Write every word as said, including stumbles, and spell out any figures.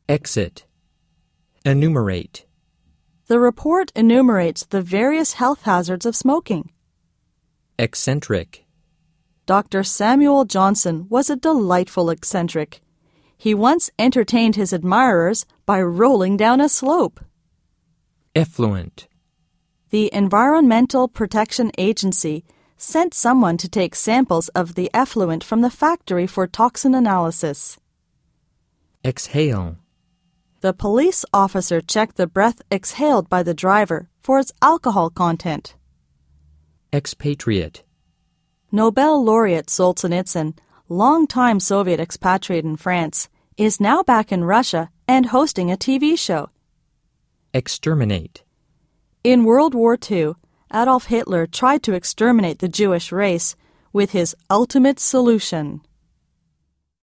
Exit. Enumerate. The report enumerates the various health hazards of smoking. Eccentric. Doctor Samuel Johnson was a delightful eccentric. He once entertained his admirers by rolling down a slope. Effluent. The Environmental Protection Agency sent someone to take samples of the effluent from the factory for toxin analysis. Exhale. The police officer checked the breath exhaled by the driver for its alcohol content. Expatriate. Nobel laureate Solzhenitsyn, longtime Soviet expatriate in France, is now back in Russia and hosting a T V show. Exterminate. In World War Two, Adolf Hitler tried to exterminate the Jewish race with his ultimate solution.